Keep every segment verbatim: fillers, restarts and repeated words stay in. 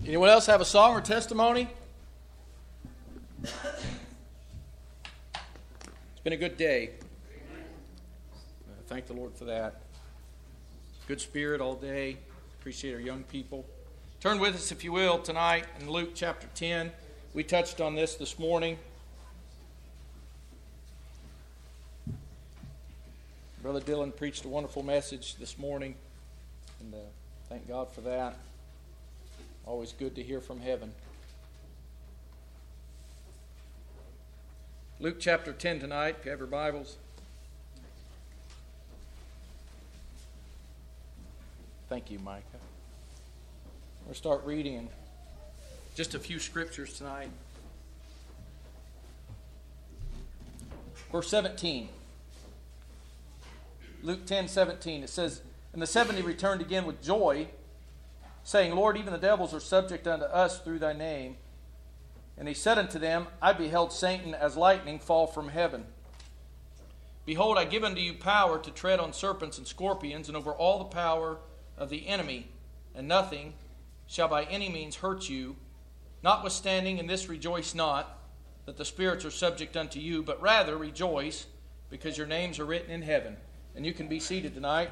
Anyone else have a song or testimony? It's been a good day. Uh, thank the Lord for that. Good spirit all day. Appreciate our young people. Turn with us, if you will, tonight in Luke chapter ten. We touched on this this morning. Brother Dylan preached a wonderful message this morning, and uh, thank God for that. Always good to hear from heaven. Luke chapter ten tonight, if you have your Bibles. Thank you, Micah. We'll start reading just a few scriptures tonight. Verse seventeen. Luke ten seventeen. It says, "And the seventy returned again with joy, saying, Lord, even the devils are subject unto us through thy name. And he said unto them, I beheld Satan as lightning fall from heaven. Behold, I give unto you power to tread on serpents and scorpions, and over all the power of the enemy, and nothing shall by any means hurt you. Notwithstanding, in this rejoice not, that the spirits are subject unto you, but rather rejoice, because your names are written in heaven." And you can be seated tonight.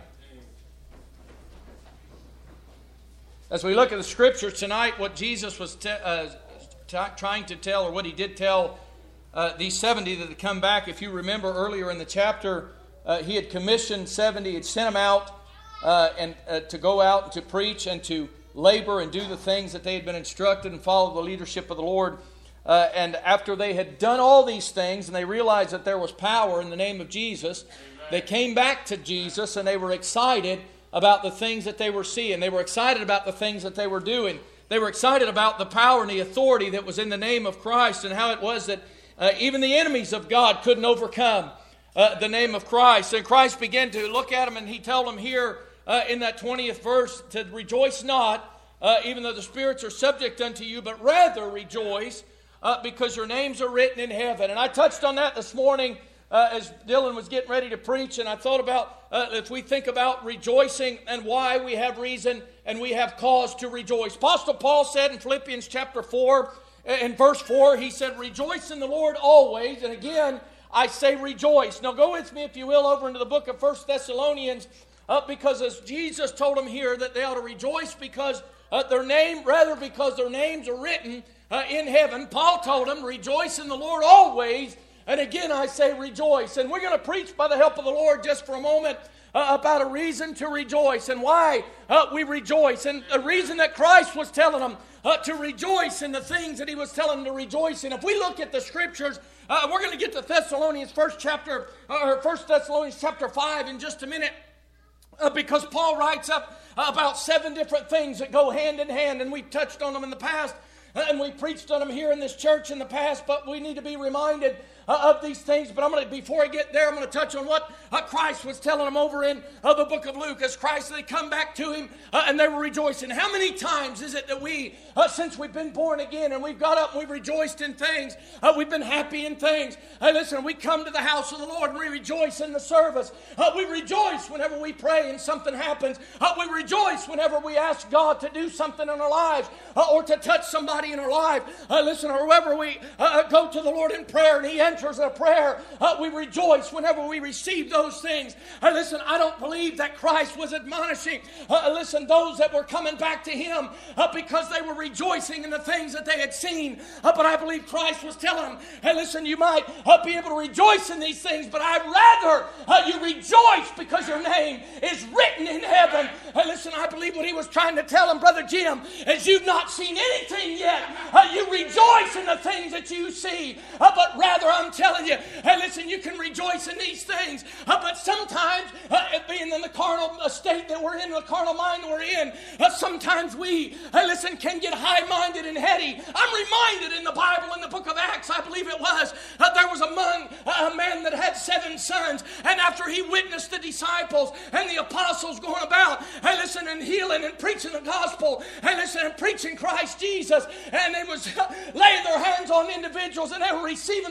As we look at the scriptures tonight, what Jesus was te- uh, t- trying to tell, or what he did tell uh, these seventy that had come back, if you remember earlier in the chapter, uh, he had commissioned seventy, he had sent them out uh, and uh, to go out and to preach and to labor and do the things that they had been instructed and follow the leadership of the Lord. Uh, and after they had done all these things and they realized that there was power in the name of Jesus, they came back to Jesus and they were excited about the things that they were seeing. They were excited about the things that they were doing. They were excited about the power and the authority that was in the name of Christ, and how it was that uh, even the enemies of God couldn't overcome uh, the name of Christ. And Christ began to look at them, and he told them here uh, in that twentieth verse to rejoice not, uh, even though the spirits are subject unto you, but rather rejoice uh, because your names are written in heaven. And I touched on that this morning Uh, as Dylan was getting ready to preach, and I thought about uh, if we think about rejoicing and why we have reason and we have cause to rejoice. Apostle Paul said in Philippians chapter four, in verse four, he said, "Rejoice in the Lord always." And again, I say rejoice. Now go with me, if you will, over into the book of First Thessalonians, uh, because as Jesus told them here that they ought to rejoice because uh, their name, rather because their names are written uh, in heaven. Paul told them, "Rejoice in the Lord always." And again, I say rejoice. And we're going to preach by the help of the Lord just for a moment uh, about a reason to rejoice and why uh, we rejoice. And the reason that Christ was telling them uh, to rejoice in the things that he was telling them to rejoice in. If we look at the scriptures, uh, we're going to get to Thessalonians first chapter, or First Thessalonians chapter five in just a minute. Uh, because Paul writes up uh, about seven different things that go hand in hand. And we've touched on them in the past. And we preached on them here in this church in the past, but we need to be reminded uh, of these things. But I'm going to, before I get there, I'm going to touch on what uh, Christ was telling them over in uh, the book of Luke. As Christ, they come back to him uh, and they were rejoicing. How many times is it that we, uh, since we've been born again and we've got up and we've rejoiced in things, uh, we've been happy in things. Hey, listen, we come to the house of the Lord and we rejoice in the service. Uh, we rejoice whenever we pray and something happens. Uh, we rejoice whenever we ask God to do something in our lives uh, or to touch somebody in our life. Uh, listen, or wherever we uh, go to the Lord in prayer and he enters a prayer, uh, we rejoice whenever we receive those things. Uh, listen, I don't believe that Christ was admonishing, uh, listen, those that were coming back to him uh, because they were rejoicing in the things that they had seen. Uh, but I believe Christ was telling them, hey, listen, you might uh, be able to rejoice in these things, but I'd rather uh, you rejoice because your name is written in heaven. Hey, listen, I believe what he was trying to tell them, Brother Jim, is you've not seen anything yet. Uh, you rejoice in the things that you see. Uh, but rather, I'm telling you, hey, listen, you can rejoice in these things. Uh, but sometimes, uh, being in the carnal state that we're in, the carnal mind we're in, uh, sometimes we, hey, listen, can get high-minded and heady. I'm reminded in the Bible, in the book of Acts, I believe it was, uh, there was a man, uh, a man that had seven sons. And after he witnessed the disciples and the apostles going about, hey, listen, and healing and preaching the gospel, hey, listen, and preaching Christ Jesus, and they was laying their hands on individuals and they were receiving the Holy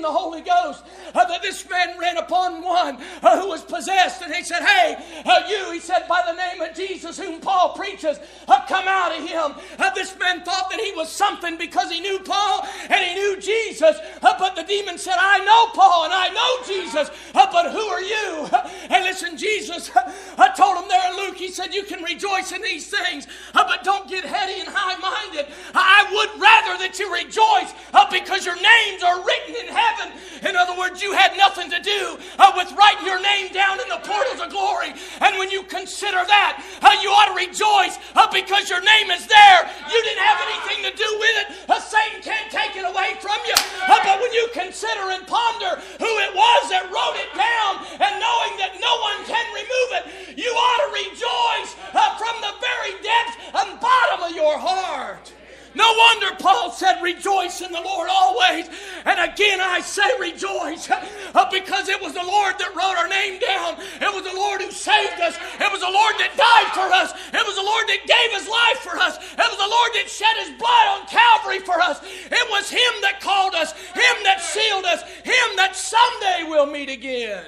Ghost, uh, that this man ran upon one uh, who was possessed, and he said, hey, uh, you, he said, by the name of Jesus whom Paul preaches, uh, come out of him. Uh, this man thought that he was something because he knew Paul and he knew Jesus, uh, but the demon said, I know Paul and I know Jesus, uh, but who are you? Uh, and listen, Jesus uh, told him there in Luke, he said, you can rejoice in these things, uh, but don't get heady and high-minded. I would rather that you rejoice uh, because your names are written in heaven. In other words, you had nothing to do uh, with writing your name down in the portals of glory. And when you consider that, uh, you ought to rejoice uh, because your name is there. You didn't have anything to do with it. Uh, Satan can't take it away from you. Uh, but when you consider and ponder who it was that wrote it down, and knowing that no one can remove it, you ought to rejoice uh, from the very depths and bottom of your heart. No wonder Paul said, rejoice in the Lord always. And again I say rejoice, uh, because it was the Lord that wrote our name down. It was the Lord who saved us. It was the Lord that died for us. It was the Lord that gave his life for us. It was the Lord that shed his blood on Calvary for us. It was him that called us, him that sealed us, him that someday we'll meet again.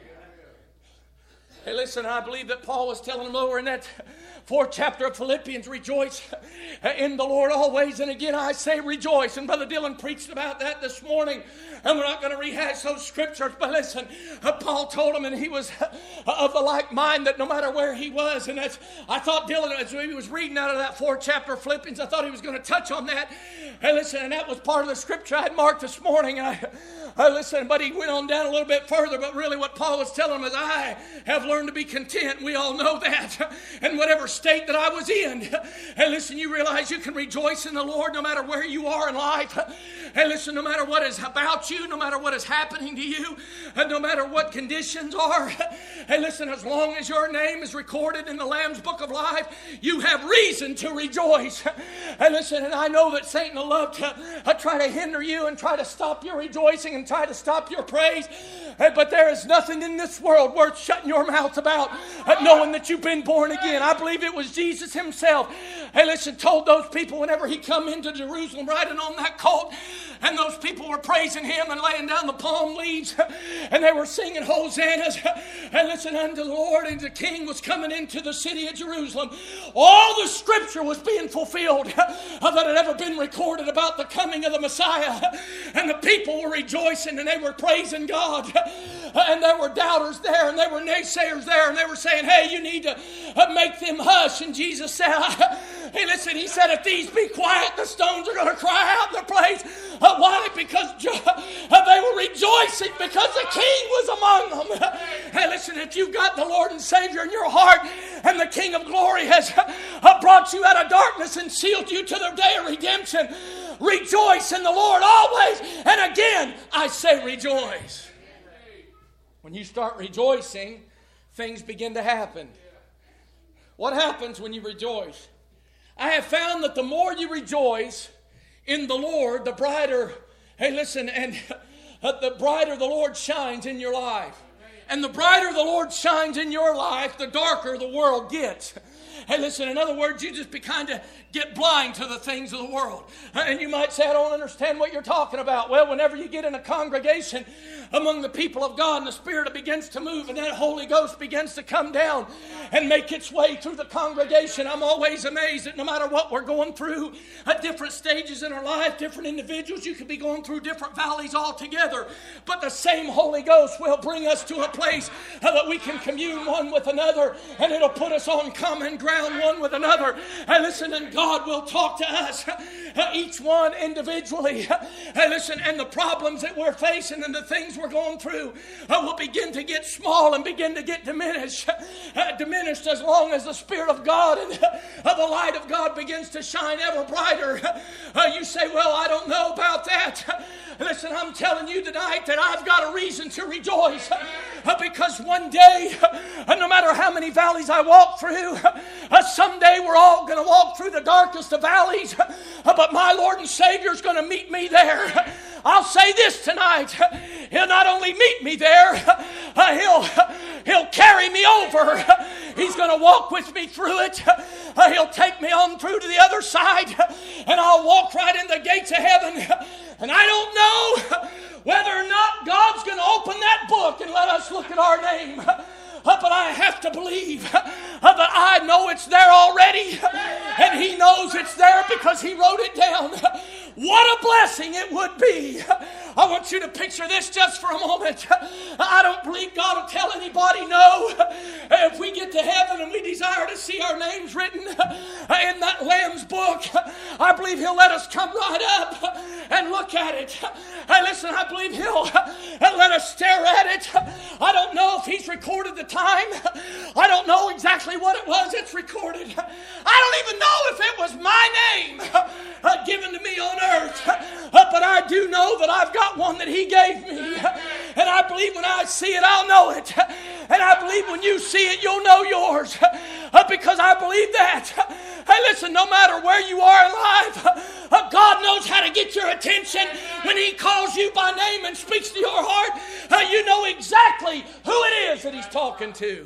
Hey, listen, I believe that Paul was telling them over in that fourth chapter of Philippians, rejoice in the Lord always. And again, I say rejoice. And Brother Dylan preached about that this morning. And we're not going to rehash those scriptures. But listen, Paul told him, and he was of the like mind that no matter where he was. And that's, I thought Dylan, as he was reading out of that fourth chapter of Philippians, I thought he was going to touch on that. And listen, and that was part of the scripture I had marked this morning. And I, I listened, but he went on down a little bit further. But really what Paul was telling him is, I have learned to be content. We all know that. And whatever state that I was in. And listen, you realize you can rejoice in the Lord no matter where you are in life. And listen, no matter what is about you, no matter what is happening to you, and no matter what conditions are. And listen, as long as your name is recorded in the Lamb's Book of Life, you have reason to rejoice. And listen, and I know that Satan will love to uh, try to hinder you and try to stop your rejoicing and try to stop your praise. Uh, but there is nothing in this world worth shutting your mouth about, uh, knowing that you've been born again. I believe it was Jesus himself. Hey, listen, told those people whenever he come into Jerusalem riding on that colt, and those people were praising him and laying down the palm leaves, and they were singing hosannas, and listen, unto the Lord, and the King was coming into the city of Jerusalem. All the scripture was being fulfilled that had ever been recorded about the coming of the Messiah, and the people were rejoicing and they were praising God, and there were doubters there and there were naysayers there, and they were saying, hey, you need to make them hush. And Jesus said, hey, listen, he said, if these be quiet, the stones are going to cry out in their place. Uh, why? Because uh, they were rejoicing because the King was among them. Hey, listen, if you've got the Lord and Savior in your heart, and the King of glory has uh, brought you out of darkness and sealed you to the day of redemption, rejoice in the Lord always. And again, I say rejoice. When you start rejoicing, things begin to happen. What happens when you rejoice? I have found that the more you rejoice in the Lord, the brighter, hey, listen, and uh, the brighter the Lord shines in your life. And the brighter the Lord shines in your life, the darker the world gets. Hey, listen, in other words, you just be kind of get blind to the things of the world. And you might say, I don't understand what you're talking about. Well, whenever you get in a congregation among the people of God and the Spirit begins to move and that Holy Ghost begins to come down and make its way through the congregation, I'm always amazed that no matter what we're going through at different stages in our life, different individuals, you could be going through different valleys altogether, but the same Holy Ghost will bring us to a place that we can commune one with another, and it'll put us on common ground one with another. And listen, and God will talk to us, each one individually. And listen, and the problems that we're facing and the things we're going through will begin to get small and begin to get diminished. Diminished as long as the Spirit of God and the light of God begins to shine ever brighter. You say, well, I don't know about that. Listen, I'm telling you tonight that I've got a reason to rejoice, because one day, no matter how many valleys I walk through, someday we're all going to walk through the darkest of valleys, but my Lord and Savior is going to meet me there. I'll say this tonight, He'll not only meet me there, He'll, he'll carry me over. He's going to walk with me through it. He'll take me on through to the other side, and I'll walk right in the gates of heaven. And I don't know whether or not God's going to open that book and let us look at our name. Uh, but I have to believe uh, that I know it's there already, and He knows it's there because He wrote it down. What a blessing it would be. I want you to picture this just for a moment. I don't believe God will tell anybody no. If we get to heaven and we desire to see our names written in that Lamb's book, I believe He'll let us come right up and look at it. Hey, listen, I believe He'll let us stare at it. I don't know if He's recorded the time. I don't know exactly what it was it's recorded. I don't even know if it was my name uh, given to me on earth. Uh, but I do know that I've got one that He gave me. And I believe when I see it, I'll know it. And I believe when you see it, you'll know yours. Uh, because I believe that. Hey, listen, no matter where you are in life, uh, God knows how to get your attention. When He calls you by name and speaks to your heart, uh, you know exactly who it is that He's talking to.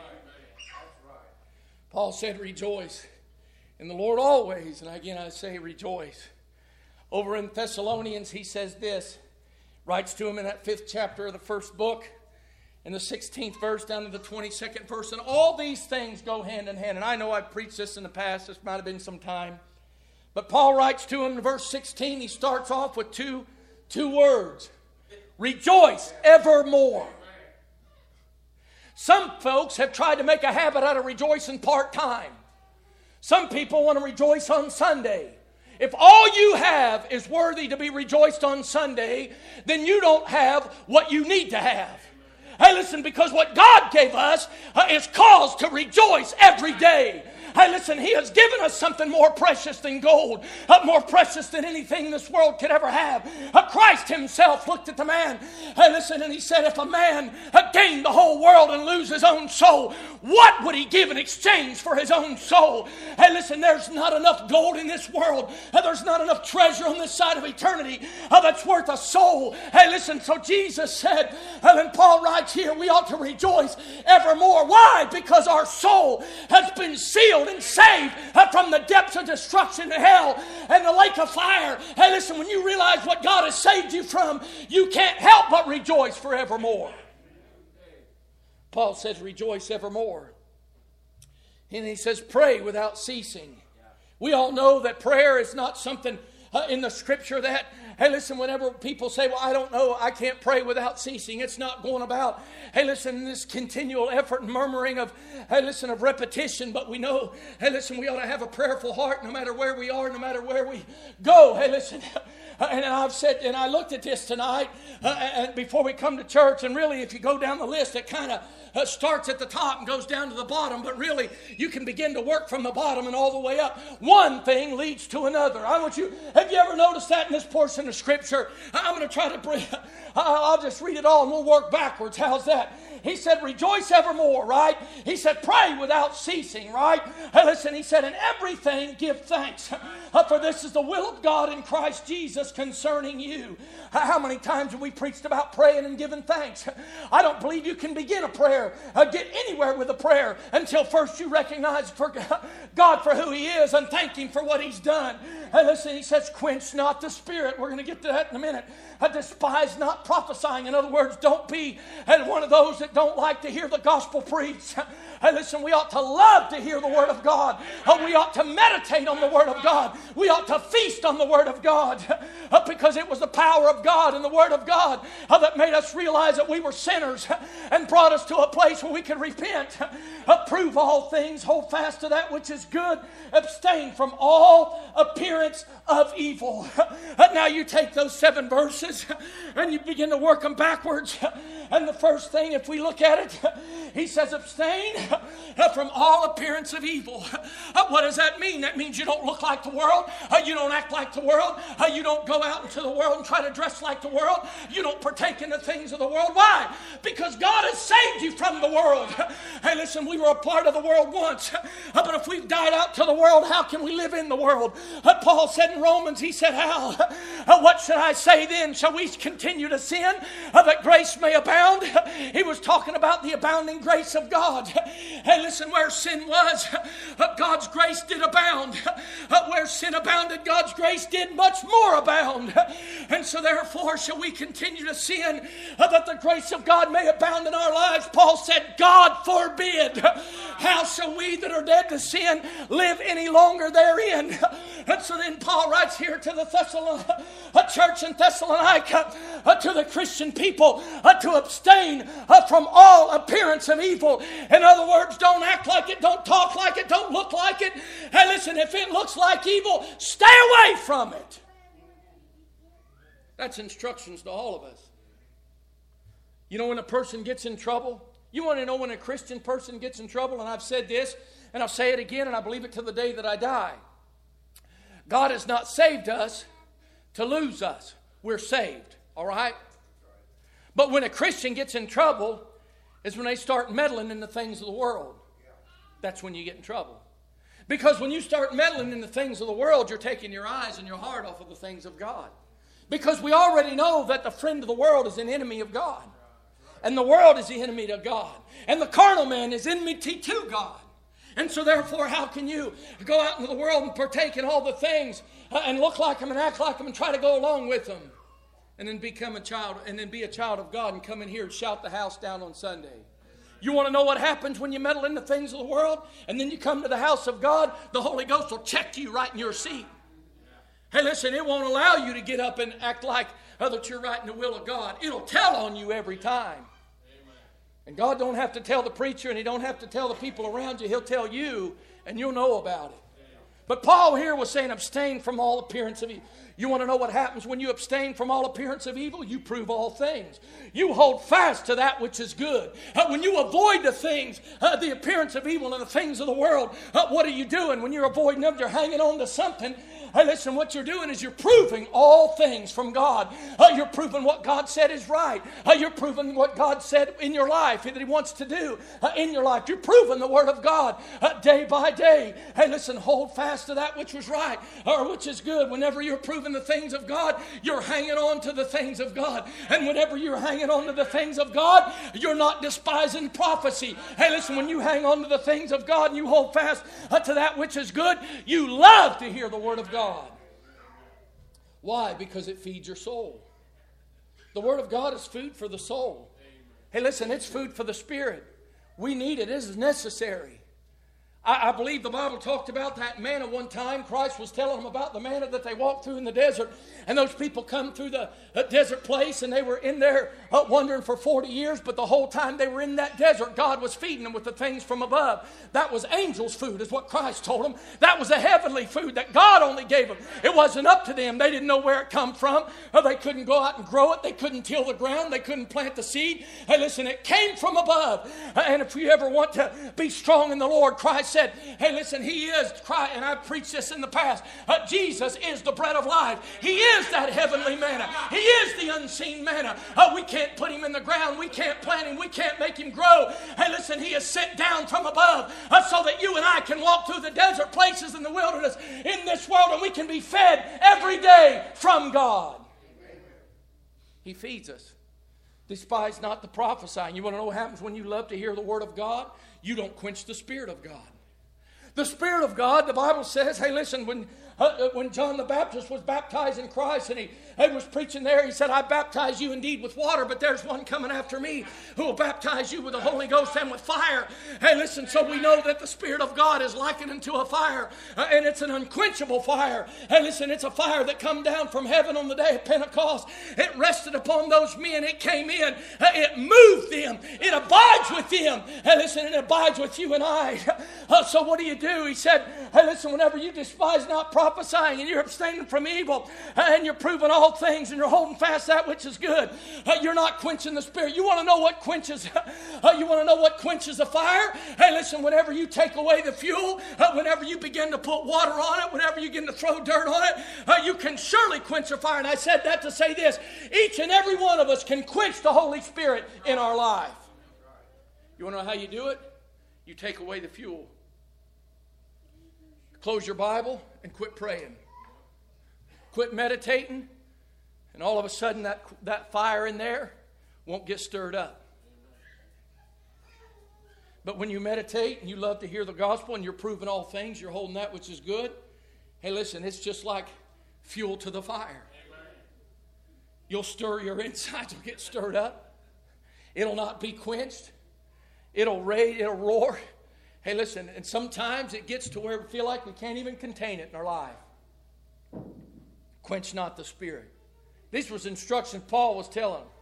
Paul said, rejoice in the Lord always. And again, I say rejoice. Over in Thessalonians, he says this, writes to him in that fifth chapter of the first book, in the sixteenth verse down to the twenty-second verse. And all these things go hand in hand. And I know I've preached this in the past. This might have been some time. But Paul writes to him in verse sixteen, he starts off with two, two words. Rejoice evermore. Some folks have tried to make a habit out of rejoicing part-time. Some people want to rejoice on Sunday. If all you have is worthy to be rejoiced on Sunday, then you don't have what you need to have. Hey, listen, because what God gave us uh, is cause to rejoice every day. Hey, listen, He has given us something more precious than gold, uh, more precious than anything this world could ever have. Uh, Christ Himself looked at the man, hey, listen, and He said, if a man uh, gained the whole world and lose his own soul, what would he give in exchange for his own soul? Hey, listen, there's not enough gold in this world. Uh, there's not enough treasure on this side of eternity uh, that's worth a soul. Hey, listen, so Jesus said, uh, and Paul writes here, we ought to rejoice evermore. Why? Because our soul has been sealed and saved from the depths of destruction and hell and the lake of fire. Hey, listen, when you realize what God has saved you from, you can't help but rejoice forevermore. Paul says, rejoice evermore. And he says, pray without ceasing. We all know that prayer is not something uh, in the Scripture that, hey, listen, whenever people say, well, I don't know, I can't pray without ceasing. It's not going about, hey, listen, this continual effort and murmuring of, hey, listen, of repetition. But we know, hey, listen, we ought to have a prayerful heart no matter where we are, no matter where we go. Hey, listen, and I've said, and I looked at this tonight uh, and before we come to church, and really if you go down the list, it kind of uh, starts at the top and goes down to the bottom, but really you can begin to work from the bottom and all the way up. One thing leads to another. I want you, have you ever noticed that in this portion of Scripture? I'm going to try to bring, I'll just read it all and we'll work backwards. How's that? He said, rejoice evermore, right? He said, pray without ceasing, right? Hey, listen, he said, in everything give thanks, for this is the will of God in Christ Jesus concerning you. How many times have we preached about praying and giving thanks? I don't believe you can begin a prayer, uh, get anywhere with a prayer, until first you recognize for God for who He is and thank Him for what He's done. Hey, listen, he says, quench not the Spirit. We're going to get to that in a minute. Uh, despise not prophesying. In other words, don't be uh, one of those that don't like to hear the gospel preached. Hey, listen, we ought to love to hear the Word of God. Uh, we ought to meditate on the Word of God. We ought to feast on the Word of God uh, because it was the power of God and the Word of God uh, that made us realize that we were sinners and brought us to a place where we could repent, uh, prove all things, hold fast to that which is good, abstain from all appearance of evil. Uh, now you take those seven verses and you begin to work them backwards. And the first thing, if we look at it, he says abstain from all appearance of evil. What does that mean? That means you don't look like the world. You don't act like the world. You don't go out into the world and try to dress like the world. You don't partake in the things of the world. Why? Because God has saved you from the world. Hey, listen, we were a part of the world once. But if we've died out to the world, how can we live in the world? Paul said in Romans, he said, how? What should I say then? Shall we continue to sin that grace may abound? He was talking about the abounding grace of God. Hey, listen, where sin was, God's grace did abound. Where sin abounded, God's grace did much more abound. And so therefore shall we continue to sin, that the grace of God may abound in our lives. Paul said, God forbid. How shall we that are dead to sin live any longer therein? And so then Paul writes here to the Thessalon- a church in Thessalonica, uh, to the Christian people, uh, to abstain uh, from all appearance of evil. In other words, don't act like it, don't talk like it, don't look like it. Hey, listen, if it looks like evil, stay away from it. That's instructions to all of us. You know when a person gets in trouble? You want to know when a Christian person gets in trouble? And I've said this, and I'll say it again, and I believe it till the day that I die. God has not saved us to lose us. We're saved, all right? But when a Christian gets in trouble is when they start meddling in the things of the world. That's when you get in trouble. Because when you start meddling in the things of the world, you're taking your eyes and your heart off of the things of God. Because we already know that the friend of the world is an enemy of God. And the world is the enemy to God. And the carnal man is enmity to God. And so therefore, how can you go out into the world and partake in all the things uh, and look like them and act like them and try to go along with them and then become a child and then be a child of God and come in here and shout the house down on Sunday? You want to know what happens when you meddle in the things of the world and then you come to the house of God? The Holy Ghost will check you right in your seat. Hey, listen, it won't allow you to get up and act like uh, that you're right in the will of God. It'll tell on you every time. And God don't have to tell the preacher and He don't have to tell the people around you. He'll tell you and you'll know about it. But Paul here was saying abstain from all appearance of evil. You want to know what happens when you abstain from all appearance of evil? You prove all things. You hold fast to that which is good. Uh, when you avoid the things, uh, the appearance of evil and the things of the world, uh, what are you doing? When you're avoiding them, you're hanging on to something. Hey, listen, what you're doing is you're proving all things from God. Uh, you're proving what God said is right. Uh, you're proving what God said in your life that He wants to do uh, in your life. You're proving the Word of God uh, day by day. Hey, listen, hold fast to that which was right or which is good. Whenever you're proving the things of God, you're hanging on to the things of God. And whenever you're hanging on to the things of God, you're not despising prophecy. Hey, listen, when you hang on to the things of God and you hold fast uh, to that which is good, you love to hear the Word of God. God. Why? Because it feeds your soul. The Word of God is food for the soul. Hey, listen, it's food for the spirit. We need it. It is necessary. I, I believe the Bible talked about that manna one time. Christ was telling them about the manna that they walked through in the desert. And those people come through the uh, desert place and they were in there uh, wandering for forty years. But the whole time they were in that desert, God was feeding them with the things from above. That was angels' food is what Christ told them. That was a heavenly food that God only gave them. It wasn't up to them. They didn't know where it come from. Uh, they couldn't go out and grow it. They couldn't till the ground. They couldn't plant the seed. Hey, listen, it came from above. Uh, and if you ever want to be strong in the Lord, Christ said, hey, listen, He is Christ, and I've preached this in the past. Uh, Jesus is the bread of life. He is that heavenly manna. He is the unseen manna. Uh, we can't put Him in the ground. We can't plant Him. We can't make Him grow. Hey, listen, He is sent down from above uh, so that you and I can walk through the desert places in the wilderness in this world and we can be fed every day from God. He feeds us. Despise not the prophesying. You want to know what happens when you love to hear the Word of God? You don't quench the Spirit of God. The Spirit of God, the Bible says, hey, listen, when uh, when John the Baptist was baptized in Christ and he, he was preaching there, he said, I baptize you indeed with water, but there's one coming after me who will baptize you with the Holy Ghost and with fire. Hey, listen, so we know that the Spirit of God is likened unto a fire, uh, and it's an unquenchable fire. Hey, listen, it's a fire that come down from heaven on the day of Pentecost. It rested upon those men. It came in. Uh, it moved them. It abides with them. Hey, listen, it abides with you and I. Uh, so what do you do? He said, hey, listen, whenever you despise not prophesying and you're abstaining from evil uh, and you're proving all things and you're holding fast that which is good, uh, you're not quenching the Spirit. You want to know what quenches uh, you want to know what quenches the fire? Hey, listen, whenever you take away the fuel, uh, whenever you begin to put water on it, whenever you begin to throw dirt on it, uh, you can surely quench the fire. And I said that to say this: each and every one of us can quench the Holy Spirit in our life. You want to know how you do it? You take away the fuel. Close your Bible and quit praying. Quit meditating, and all of a sudden that, that fire in there won't get stirred up. But when you meditate and you love to hear the gospel and you're proving all things, you're holding that which is good, hey, listen, it's just like fuel to the fire. You'll stir, your insides will get stirred up. It'll not be quenched. It'll rage, it'll roar. Hey, listen, and sometimes it gets to where we feel like we can't even contain it in our life. Quench not the spirit. These was instructions Paul was telling them.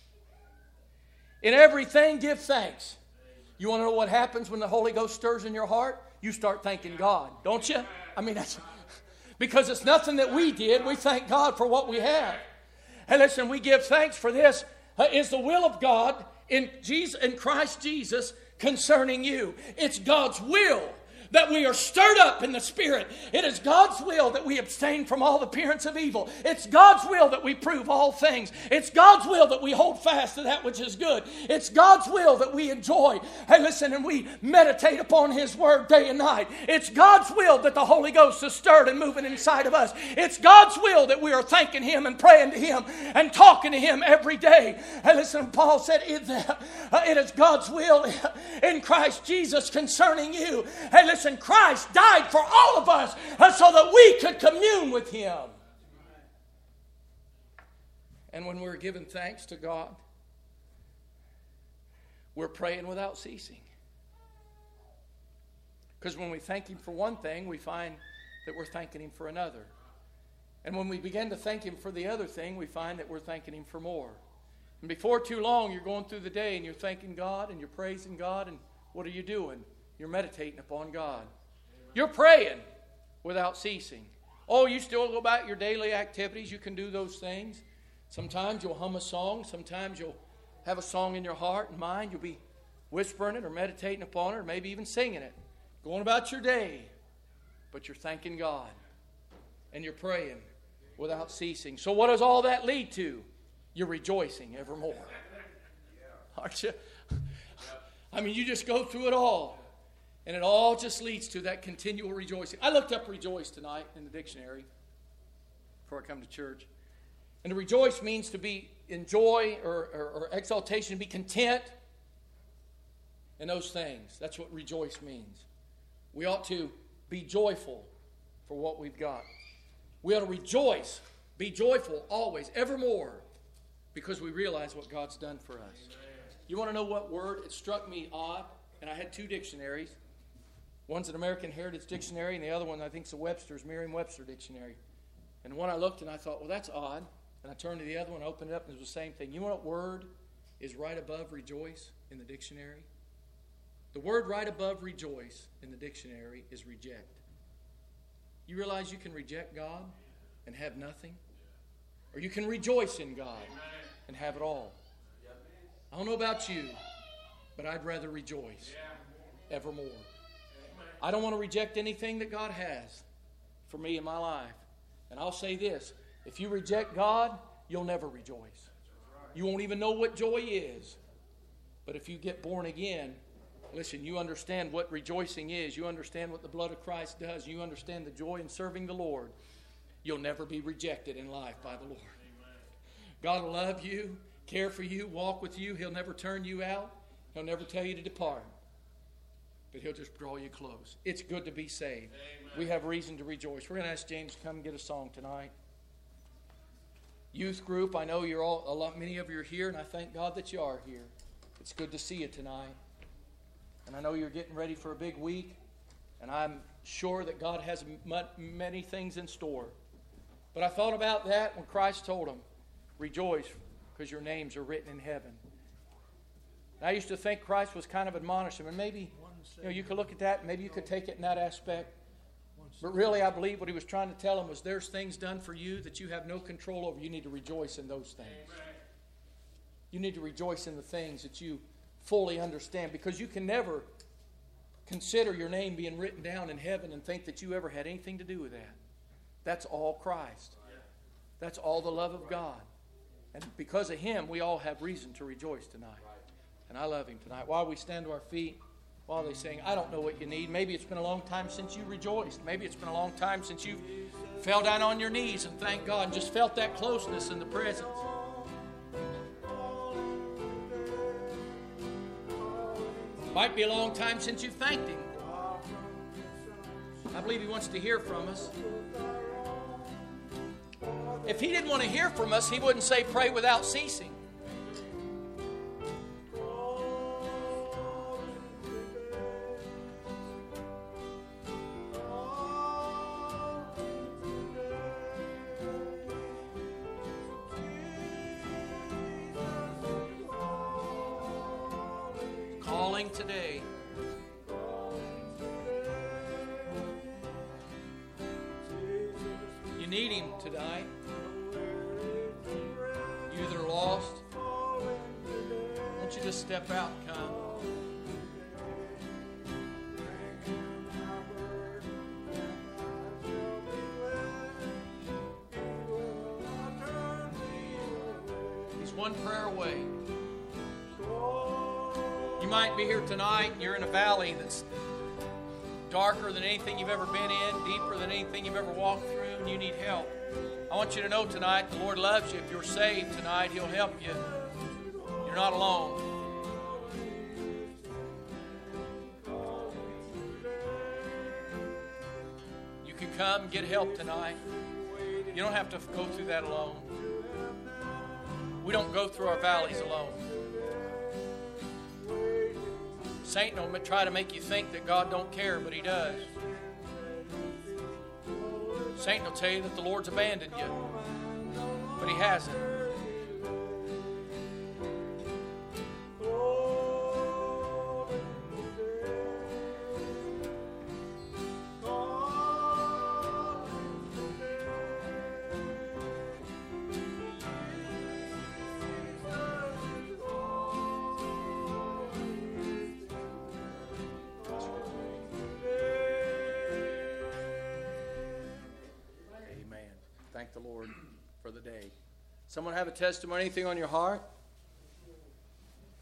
In everything, give thanks. You want to know what happens when the Holy Ghost stirs in your heart? You start thanking God, don't you? I mean, that's because it's nothing that we did. We thank God for what we have. And listen, we give thanks for this. Uh, is the will of God in Jesus, in Christ Jesus concerning you. It's God's will that we are stirred up in the Spirit. It is God's will that we abstain from all appearance of evil. It's God's will that we prove all things. It's God's will that we hold fast to that which is good. It's God's will that we enjoy. Hey, listen, and we meditate upon His Word day and night. It's God's will that the Holy Ghost is stirred and moving inside of us. It's God's will that we are thanking Him and praying to Him and talking to Him every day. Hey, listen, Paul said, it, uh, it is God's will in Christ Jesus concerning you. Hey, listen, and Christ died for all of us so that we could commune with Him. And when we're giving thanks to God, we're praying without ceasing. Because when we thank Him for one thing, we find that we're thanking Him for another. And when we begin to thank Him for the other thing, we find that we're thanking Him for more. And before too long, you're going through the day and you're thanking God and you're praising God, and what are you doing? You're meditating upon God. You're praying without ceasing. Oh, you still go about your daily activities. You can do those things. Sometimes you'll hum a song. Sometimes you'll have a song in your heart and mind. You'll be whispering it or meditating upon it or maybe even singing it. Going about your day. But you're thanking God. And you're praying without ceasing. So what does all that lead to? You're rejoicing evermore. Aren't you? I mean, you just go through it all. And it all just leads to that continual rejoicing. I looked up rejoice tonight in the dictionary before I come to church. And to rejoice means to be in joy or, or, or exaltation, to be content in those things. That's what rejoice means. We ought to be joyful for what we've got. We ought to rejoice, be joyful always, evermore, because we realize what God's done for us. You want to know what word? It struck me odd, and I had two dictionaries. One's an American Heritage Dictionary, and the other one I think is a Webster's, Merriam-Webster Dictionary. And one I looked and I thought, well, that's odd. And I turned to the other one, opened it up, and it was the same thing. You know what word is right above rejoice in the dictionary? The word right above rejoice in the dictionary is reject. You realize you can reject God and have nothing? Or you can rejoice in God and have it all. I don't know about you, but I'd rather rejoice evermore. I don't want to reject anything that God has for me in my life. And I'll say this, if you reject God, you'll never rejoice. You won't even know what joy is. But if you get born again, listen, you understand what rejoicing is. You understand what the blood of Christ does. You understand the joy in serving the Lord. You'll never be rejected in life by the Lord. God will love you, care for you, walk with you. He'll never turn you out. He'll never tell you to depart. But He'll just draw you close. It's good to be saved. Amen. We have reason to rejoice. We're going to ask James to come and get a song tonight. Youth group, I know you're all, a lot, many of you are here, and I thank God that you are here. It's good to see you tonight. And I know you're getting ready for a big week, and I'm sure that God has many things in store. But I thought about that when Christ told them, rejoice, because your names are written in heaven. And I used to think Christ was kind of admonishing them, and maybe you know, you could look at that, maybe you could take it in that aspect. But really, I believe what He was trying to tell them was there's things done for you that you have no control over. You need to rejoice in those things. You need to rejoice in the things that you fully understand, because you can never consider your name being written down in heaven and think that you ever had anything to do with that. That's all Christ. That's all the love of God. And because of Him, we all have reason to rejoice tonight. And I love Him tonight. While we stand to our feet, while they sing, I don't know what you need. Maybe it's been a long time since you rejoiced. Maybe it's been a long time since you fell down on your knees and thanked God and just felt that closeness in the presence. Might be a long time since you thanked Him. I believe He wants to hear from us. If He didn't want to hear from us, He wouldn't say pray without ceasing. Calling today. You need Him tonight. You that are lost, won't you just step out and come? He's one prayer away. You might be here tonight and you're in a valley that's darker than anything you've ever been in, deeper than anything you've ever walked through, and you need help. I want you to know tonight the Lord loves you. If you're saved tonight, He'll help you. You're not alone. You can come and get help tonight. You don't have to go through that alone. We don't go through our valleys alone. Satan will try to make you think that God don't care, but He does. Satan will tell you that the Lord's abandoned you, but He hasn't. Thank the Lord for the day. Someone have a testimony, anything on your heart?